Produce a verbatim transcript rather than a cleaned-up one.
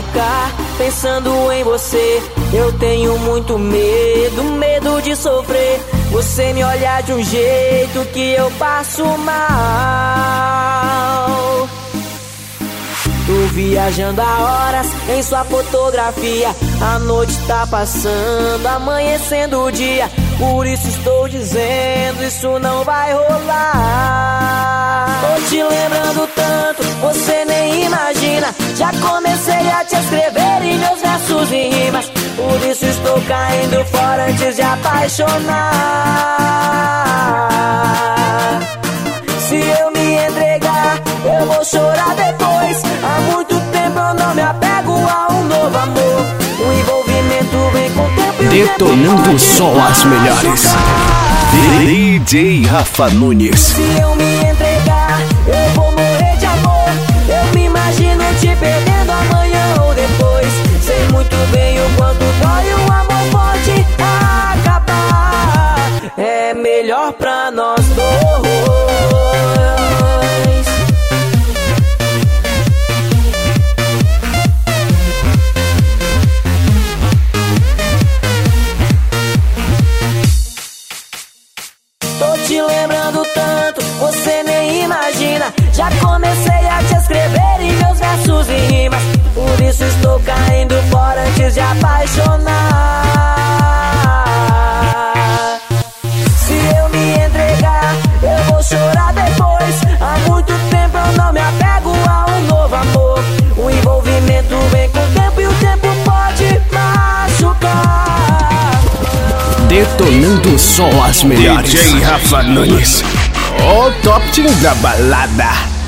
machucar pensando em você. Eu tenho muito medo, medo de sofrer. Você me olhar de um jeito que eu passo mal. Tô viajando há horas em sua fotografia. A noite tá passando, amanhecendo o dia. Por isso estou dizendo, isso não vai rolar. Tô te lembrando tanto, você nem imagina. Já comecei a te escrever em meus versos e rimas. Por isso estou caindo fora antes de apaixonar. Se eu me entregar, eu vou chorar depois. Há muito tempo eu não me apego a um novo amor. O envolvimento vem com o tempo e o detonando tempo só as melhores. D J Rafa Nunes. Se eu me entregar, eu vou morrer de amor. Eu me imagino te perdendo amanhã ou depois. Sei muito bem o quanto dói, o amor pode acabar. É melhor pra nós dois. Tô te lembrando tanto, você nem imagina. Já comecei a te escrever em meus versos e rimas. Por isso estou caindo fora antes de apaixonar. Se eu me entregar, eu vou chorar depois. Há muito tempo eu não me apego a um novo amor. O envolvimento vem com o tempo e o tempo pode machucar. Detonando só as melhores. D J Rafa Nunes, o top team da balada.